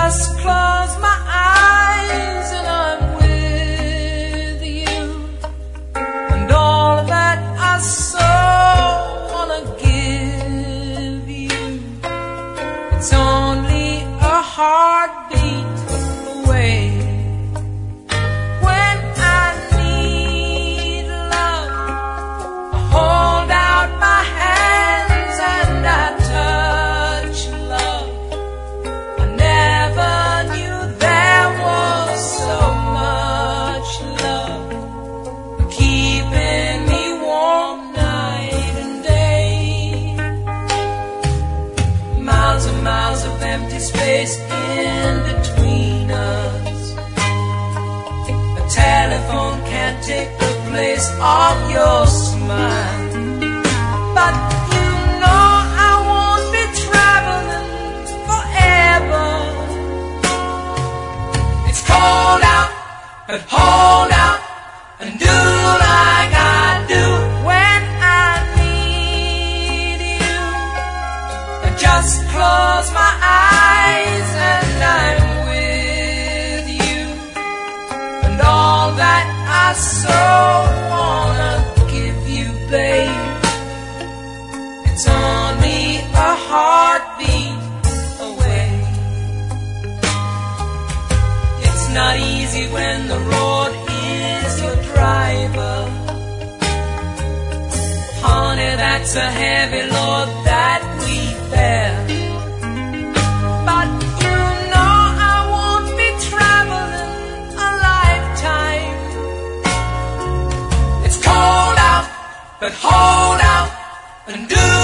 just close my eyes and I'm with you, and all that I so wanna give you, it's only a heartbeat away. When I need love, I hold out my hands and I touch love. I never knew there was so much love keeping me warm night and day. Miles and miles of empty space in between us. A telephone can't take the place of your smile. But you know I won't be traveling forever. It's cold out, but hold out and do like I do when I need you. I just close my eyes and I'm with you, and all that I so wanna give you, babe, it's only a heartbeat away. It's not easy when the road is your driver. Honey, that's a heavy load that we bear. But you know I won't be traveling a lifetime. It's cold out, but hold out and do